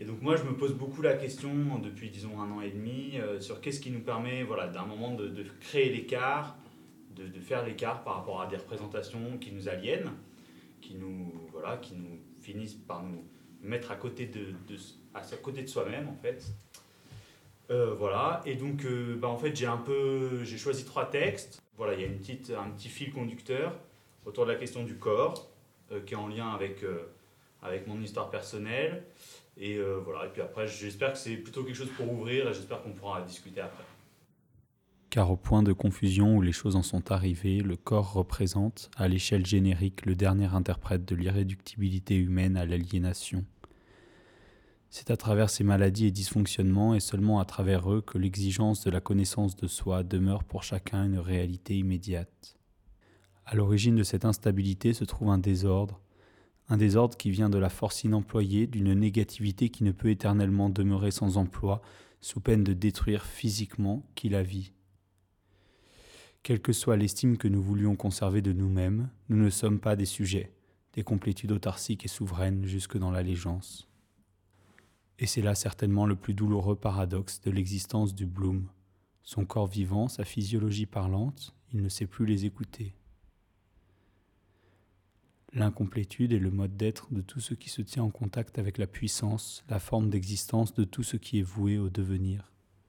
Et donc moi, je me pose beaucoup la question depuis, disons, 1 an et demi, sur qu'est-ce qui nous permet, voilà, d'un moment de créer l'écart, de faire l'écart par rapport à des représentations qui nous aliènent, voilà, qui nous finissent par nous mettre à côté de soi-même, en fait. Voilà, et donc en fait j'ai choisi 3 textes. Voilà, il y a un petit fil conducteur autour de la question du corps, qui est en lien avec mon histoire personnelle. Et voilà, et puis après j'espère que c'est plutôt quelque chose pour ouvrir et j'espère qu'on pourra discuter après. Car au point de confusion où les choses en sont arrivées, le corps représente, à l'échelle générique, le dernier interprète de l'irréductibilité humaine à l'aliénation. C'est à travers ces maladies et dysfonctionnements, et seulement à travers eux, que l'exigence de la connaissance de soi demeure pour chacun une réalité immédiate. À l'origine de cette instabilité se trouve un désordre qui vient de la force inemployée, d'une négativité qui ne peut éternellement demeurer sans emploi, sous peine de détruire physiquement qui la vit. Quelle que soit l'estime que nous voulions conserver de nous-mêmes, nous ne sommes pas des sujets, des complétudes autarciques et souveraines jusque dans l'allégeance. Et c'est là certainement le plus douloureux paradoxe de l'existence du Bloom. Son corps vivant, sa physiologie parlante, il ne sait plus les écouter. L'incomplétude est le mode d'être de tout ce qui se tient en contact avec la puissance, la forme d'existence de tout ce qui est voué au devenir.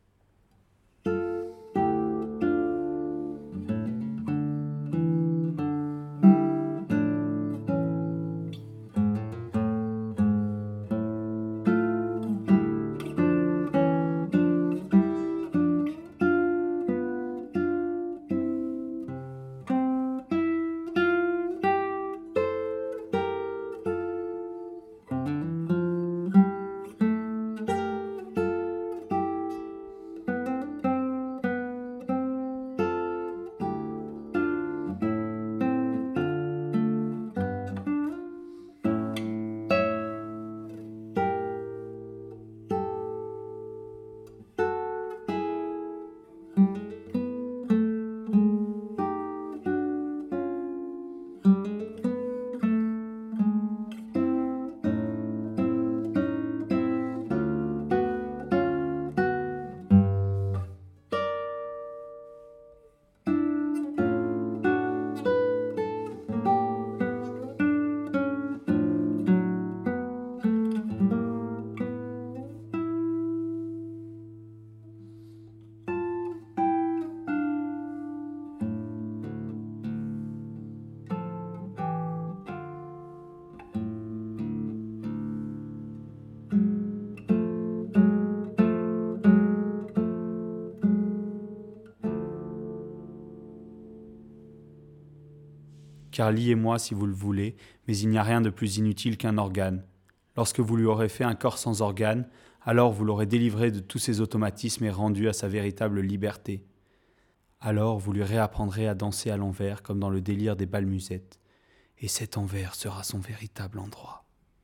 Car liez-moi si vous le voulez, mais il n'y a rien de plus inutile qu'un organe. Lorsque vous lui aurez fait un corps sans organe, alors vous l'aurez délivré de tous ses automatismes et rendu à sa véritable liberté. Alors vous lui réapprendrez à danser à l'envers comme dans le délire des balmusettes, et cet envers sera son véritable endroit.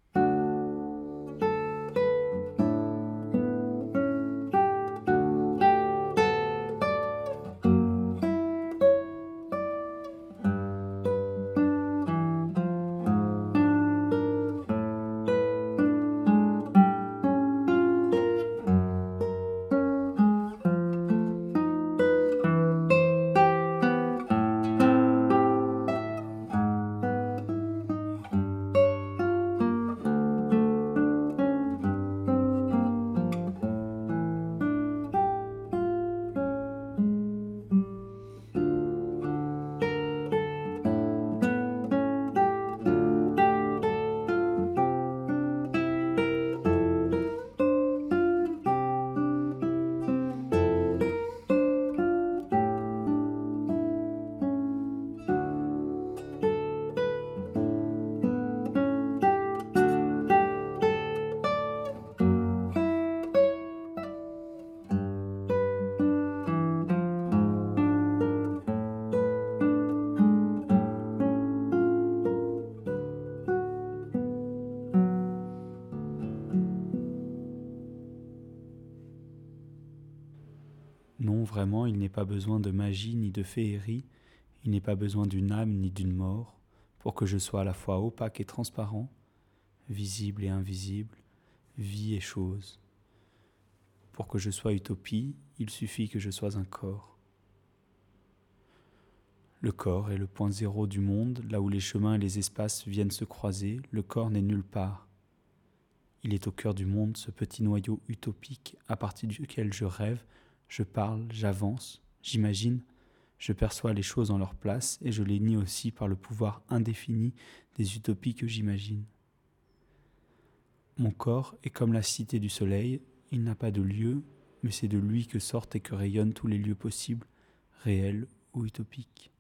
Non, vraiment, il n'est pas besoin de magie ni de féerie, il n'est pas besoin d'une âme ni d'une mort, pour que je sois à la fois opaque et transparent, visible et invisible, vie et choses. Pour que je sois utopie, il suffit que je sois un corps. Le corps est le point zéro du monde, là où les chemins et les espaces viennent se croiser, le corps n'est nulle part. Il est au cœur du monde, ce petit noyau utopique à partir duquel je rêve, je parle, j'avance, j'imagine, je perçois les choses en leur place et je les nie aussi par le pouvoir indéfini des utopies que j'imagine. Mon corps est comme la cité du soleil, il n'a pas de lieu, mais c'est de lui que sortent et que rayonnent tous les lieux possibles, réels ou utopiques.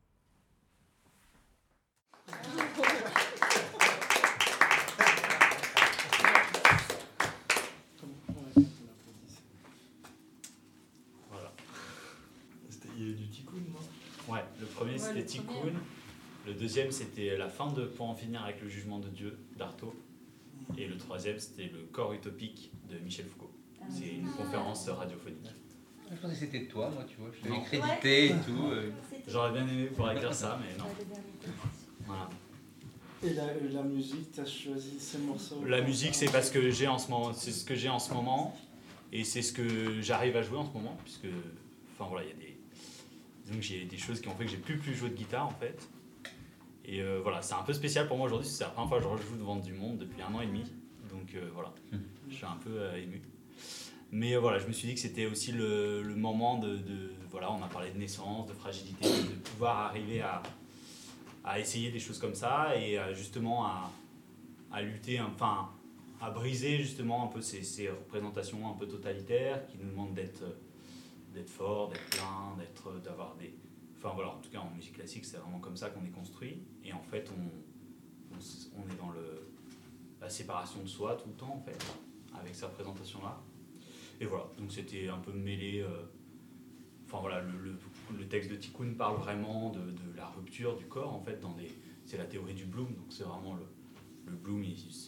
Voilà. Il y avait du tikkun, non? Ouais, le premier c'était Tikkun, le deuxième c'était la fin de Pour en finir avec le jugement de Dieu d'Artaud, et le troisième c'était le corps utopique de Michel Foucault. C'est une conférence radiophonique. Je pensais que c'était de toi, moi, tu vois. Je Non. t'avais crédité et tout. J'aurais bien aimé pouvoir écrire ça, mais non. Voilà. Et la musique, tu as choisi ces morceaux? La musique, c'est parce que j'ai en ce moment, c'est ce que j'ai en ce moment, et c'est ce que j'arrive à jouer en ce moment, puisque, enfin voilà, il y a des, disons que j'ai des choses qui ont fait que j'ai plus joué de guitare en fait. Et voilà, c'est un peu spécial pour moi aujourd'hui, parce que c'est la première fois que je rejoue devant du monde depuis 1 an et demi, donc voilà, je suis un peu ému. Mais voilà, je me suis dit que c'était aussi le moment de voilà, on a parlé de naissance, de fragilité, de pouvoir arriver à essayer des choses comme ça et justement à lutter, enfin à briser justement un peu ces représentations un peu totalitaires qui nous demandent d'être fort, d'être plein, d'avoir des... Enfin voilà, en tout cas en musique classique c'est vraiment comme ça qu'on est construit et en fait on est dans la séparation de soi tout le temps en fait, avec ces représentations-là. Et voilà, donc c'était un peu mêlé... Enfin voilà, le texte de Tikkun parle vraiment de la rupture du corps en fait c'est la théorie du Bloom, donc c'est vraiment le Bloom,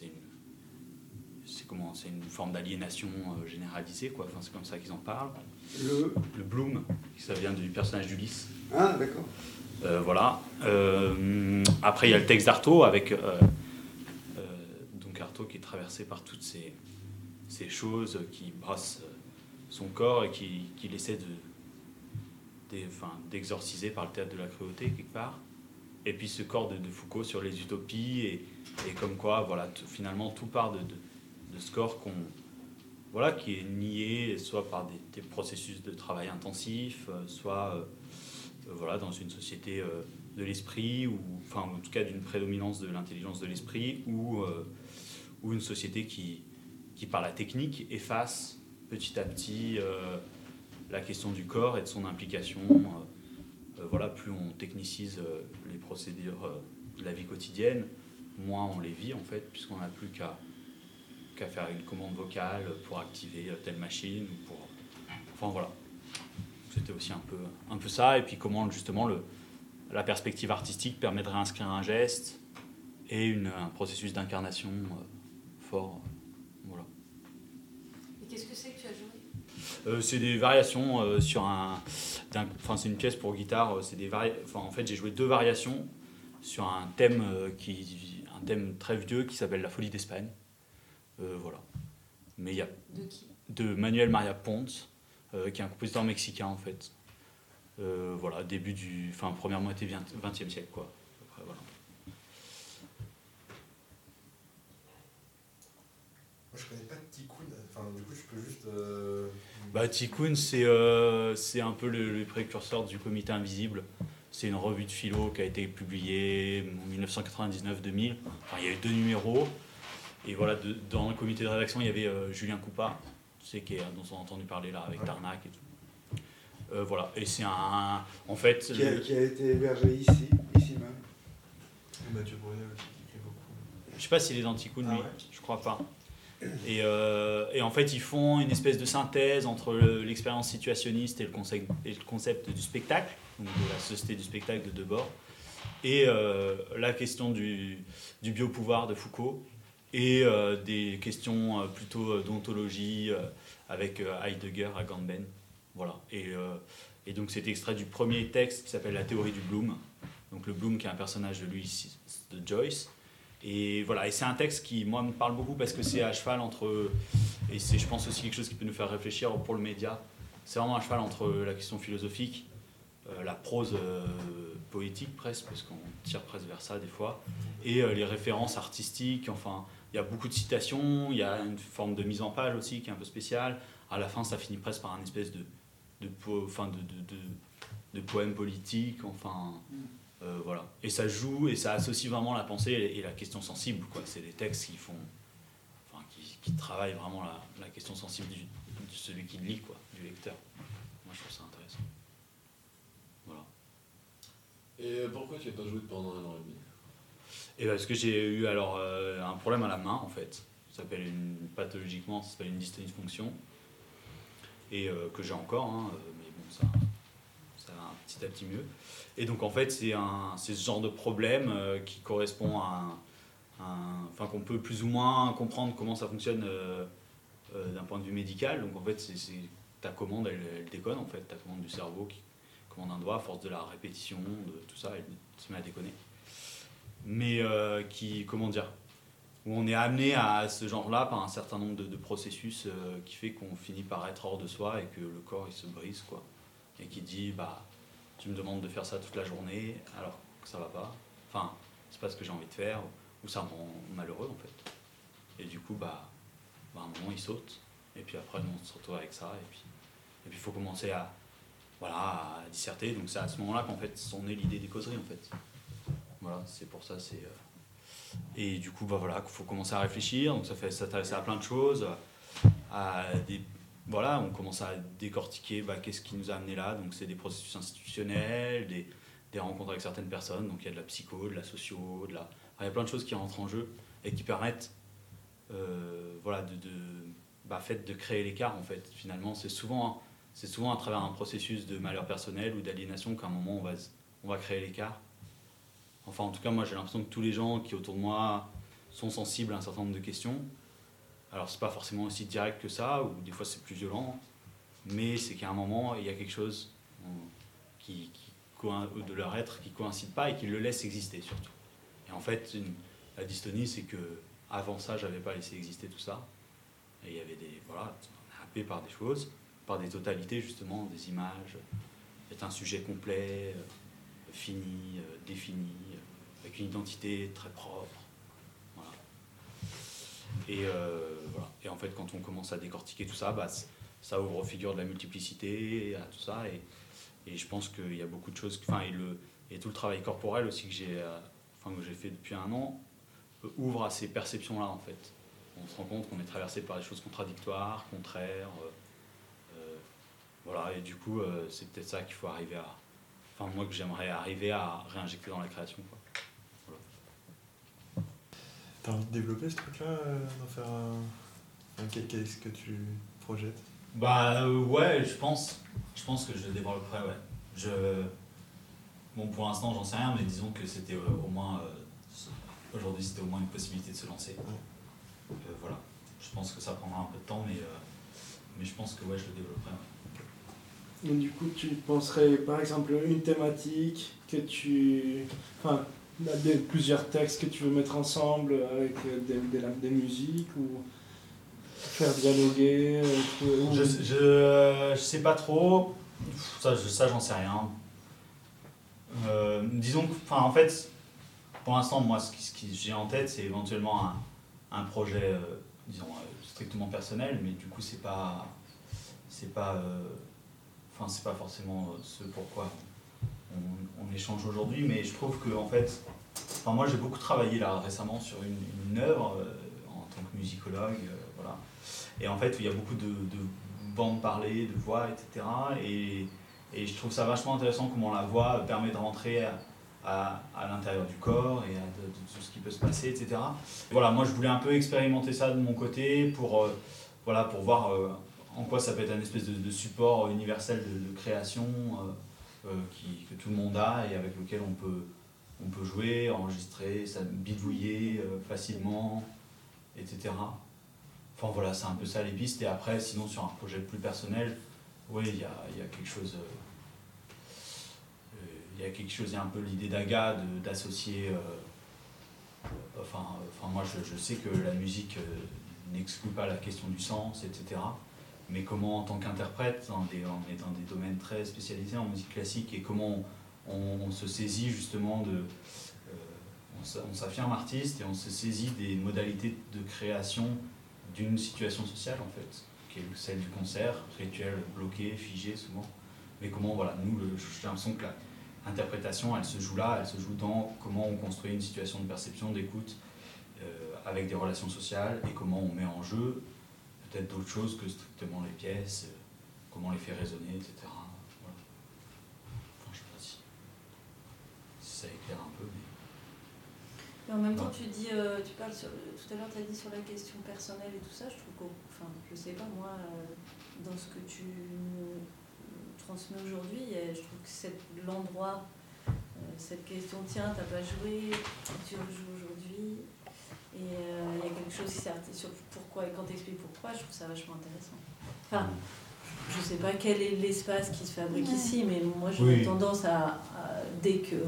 c'est une forme d'aliénation généralisée quoi, enfin c'est comme ça qu'ils en parlent. Le Bloom, ça vient du personnage d'Ulysse. Ah d'accord. Voilà. Après il y a le texte d'Artaud avec donc Artaud qui est traversé par toutes ces choses qui brassent son corps et qu'il essaie d'exorciser par le théâtre de la cruauté quelque part. Et puis ce corps de Foucault sur les utopies et comme quoi voilà, finalement tout part de ce corps qui est nié soit par des processus de travail intensif, soit voilà, dans une société de l'esprit, ou enfin en tout cas d'une prédominance de l'intelligence de l'esprit, ou une société qui par la technique efface petit à petit la question du corps et de son implication. Voilà, plus on technicise les procédures de la vie quotidienne, moins on les vit en fait, puisqu'on n'a plus qu'à faire une commande vocale pour activer telle machine ou pour... Enfin voilà, c'était aussi un peu ça, et puis comment justement la perspective artistique permet de réinscrire un geste et un processus d'incarnation fort. Voilà. Et qu'est-ce que c'est que tu as joué? C'est des variations sur c'est une pièce pour guitare. En fait, j'ai joué 2 variations sur un thème un thème très vieux qui s'appelle La Folie d'Espagne. Voilà. Mais il y a De qui? De Manuel Maria Ponce, qui est un compositeur mexicain en fait. Voilà, première moitié 20e siècle quoi. Après, voilà. Moi je connais pas de Tikkun, enfin du coup je peux juste... Tikkun c'est un peu le précurseur du Comité Invisible. C'est une revue de philo qui a été publiée en 1999-2000. Enfin, il y a eu 2 numéros. Et voilà, dans le comité de rédaction, il y avait Julien Coupa, dont on a entendu parler là avec Tarnac et tout. Voilà, et c'est en fait... Qui a été hébergé ici même. Et Mathieu Brunel aussi qui écrit beaucoup. Je sais pas s'il est dans Tikkun, lui, ouais. je crois pas. Et en fait, ils font une espèce de synthèse entre l'expérience situationniste et le concept du spectacle, donc de la société du spectacle de Debord, et la question du biopouvoir de Foucault, et des questions plutôt d'ontologie avec Heidegger à Gambben. Voilà. Et donc c'est extrait du premier texte qui s'appelle La théorie du Bloom. Donc le Bloom qui est un personnage de Joyce. Et voilà, et c'est un texte qui, moi, me parle beaucoup parce que c'est à cheval entre, et c'est, je pense, aussi quelque chose qui peut nous faire réfléchir pour le média. C'est vraiment à cheval entre la question philosophique, la prose poétique presque, parce qu'on tire presque vers ça des fois, et les références artistiques. Enfin, il y a beaucoup de citations, il y a une forme de mise en page aussi qui est un peu spéciale. À la fin, ça finit presque par un espèce de poème politique, enfin... voilà. Et ça joue et ça associe vraiment la pensée et la question sensible, quoi. C'est des textes qui font, enfin, qui travaillent vraiment la question sensible de celui qui lit, quoi, du lecteur. Moi, je trouve ça intéressant. Voilà. Et pourquoi tu n'as pas joué pendant 1 an et demi? Et parce que j'ai eu alors un problème à la main, en fait. Ça s'appelle pathologiquement, ça s'appelle une dystonie de fonction. Et que j'ai encore, hein, mais bon, ça va petit à petit mieux. Et donc en fait c'est ce genre de problème qui correspond à enfin qu'on peut plus ou moins comprendre comment ça fonctionne d'un point de vue médical. Donc en fait c'est ta commande elle déconne en fait, ta commande du cerveau qui commande un doigt à force de la répétition, de tout ça, elle se met à déconner. Mais comment dire, où on est amené à ce genre-là par un certain nombre de processus qui fait qu'on finit par être hors de soi et que le corps il se brise, quoi. Et qui dit tu me demandes de faire ça toute la journée alors que ça va pas, enfin c'est pas ce que j'ai envie de faire, ou ça me rend malheureux en fait. Et du coup à un moment il saute, et puis après nous on se retrouve avec ça, et puis il faut commencer à disserter. Donc c'est à ce moment-là qu'en fait sont nées l'idée des causeries en fait. Voilà, c'est pour ça, et du coup qu'il faut commencer à réfléchir, donc ça fait s'intéresser à plein de choses, on commence à décortiquer qu'est-ce qui nous a amené là. Donc c'est des processus institutionnels, des rencontres avec certaines personnes, donc il y a de la psycho, de la socio, il y a plein de choses qui rentrent en jeu et qui permettent de créer l'écart en fait. Finalement c'est souvent à travers un processus de malheur personnel ou d'aliénation qu'à un moment on va créer l'écart. Enfin en tout cas moi j'ai l'impression que tous les gens qui autour de moi sont sensibles à un certain nombre de questions. Alors c'est pas forcément aussi direct que ça, ou des fois c'est plus violent, mais c'est qu'à un moment il y a quelque chose de leur être qui coïncide pas et qui le laisse exister surtout. Et en fait la dystonie c'est que avant ça j'avais pas laissé exister tout ça, et il y avait on est happé par des choses, par des totalités justement, des images, c'est un sujet complet, fini, défini, avec une identité très propre. Et en fait, quand on commence à décortiquer tout ça, ça ouvre aux figures de la multiplicité, à tout ça. Et je pense qu'il y a beaucoup de choses. Et tout le travail corporel aussi que j'ai fait depuis 1 an ouvre à ces perceptions-là, en fait. On se rend compte qu'on est traversé par des choses contradictoires, contraires. Et du coup, c'est peut-être ça qu'il faut arriver à. Enfin, moi, que j'aimerais arriver à réinjecter dans la création, quoi. T'as envie de développer ce truc-là, d'en faire qu'est-ce que tu projettes? Ouais, je pense que je le développerai, ouais. Bon, pour l'instant, j'en sais rien, mais disons que c'était au moins... aujourd'hui, c'était au moins une possibilité de se lancer. Voilà. Je pense que ça prendra un peu de temps, mais je pense que ouais, je le développerai, ouais. Donc, du coup, tu penserais, par exemple, une thématique que plusieurs textes que tu veux mettre ensemble avec des musiques, ou faire dialoguer Je sais pas trop. Ça j'en sais rien. Disons que, en fait, pour l'instant, moi, ce que j'ai en tête, c'est éventuellement un projet, strictement personnel, mais du coup, c'est pas forcément ce pourquoi on échange aujourd'hui, mais je trouve que en fait, moi j'ai beaucoup travaillé là récemment sur une œuvre en tant que musicologue, voilà. Et en fait il y a beaucoup de bandes parlées, de voix, etc. Et je trouve ça vachement intéressant comment la voix permet de rentrer à l'intérieur du corps et de tout ce qui peut se passer, etc. Et voilà, moi je voulais un peu expérimenter ça de mon côté pour voir en quoi ça peut être un espèce de support universel de création que tout le monde a et avec lequel on peut jouer, enregistrer, bidouiller facilement, etc. Enfin voilà, c'est un peu ça les pistes. Et après, sinon sur un projet plus personnel, oui, il y a quelque chose. Il y a un peu l'idée d'Aga d'associer Moi, je sais que la musique n'exclut pas la question du sens, etc. Mais comment, en tant qu'interprète, on est dans des domaines très spécialisés en musique classique, et comment on se saisit justement on s'affirme artiste et on se saisit des modalités de création d'une situation sociale, en fait, qui est celle du concert, rituel bloqué, figé souvent. Mais comment, nous, j'ai l'impression que l'interprétation, elle se joue là, elle se joue dans comment on construit une situation de perception, d'écoute, avec des relations sociales, et comment on met en jeu peut-être d'autres choses que strictement les pièces, comment on les fait résonner, etc. Voilà. Enfin, je sais pas si ça éclaire un peu, mais en même temps, tu parles tout à l'heure, tu as dit sur la question personnelle et tout ça, je trouve je sais pas, moi, dans ce que tu nous transmets aujourd'hui, je trouve que l'endroit, cette question, tiens, t'as pas joué, tu rejoues aujourd'hui, et il y a quelque chose qui s'est arrêté sur pourquoi, et quand tu expliques pourquoi, je trouve ça vachement intéressant. Enfin, je sais pas quel est l'espace qui se fabrique ici, mais moi j'ai tendance à dès que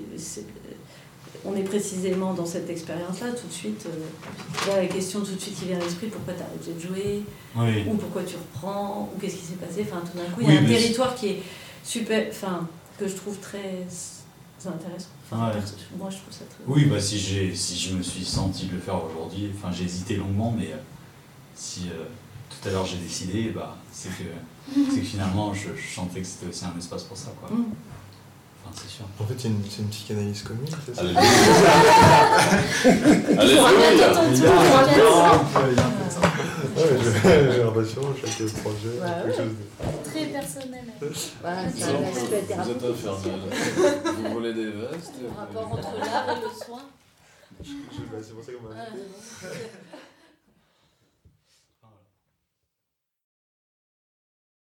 on est précisément dans cette expérience-là, tout de suite, la question tout de suite qui vient à l'esprit, pourquoi tu as arrêté de jouer, ou pourquoi tu reprends, ou qu'est-ce qui s'est passé, enfin tout d'un coup, il y a un territoire qui est super, que je trouve très intéressant. Moi je trouve ça très... Oui, si je me suis senti de le faire aujourd'hui, j'ai hésité longuement, mais si tout à l'heure j'ai décidé, c'est que finalement je sentais que c'était aussi un espace pour ça, quoi. C'est sûr. En fait, c'est une psychanalyse commune, c'est ça? J'ai l'impression, chaque projet, quelque chose de... Très personnel. Vous êtes infernal. Vous volez des vestes. Le rapport entre l'art et le soin. C'est pour ça qu'on m'a invité.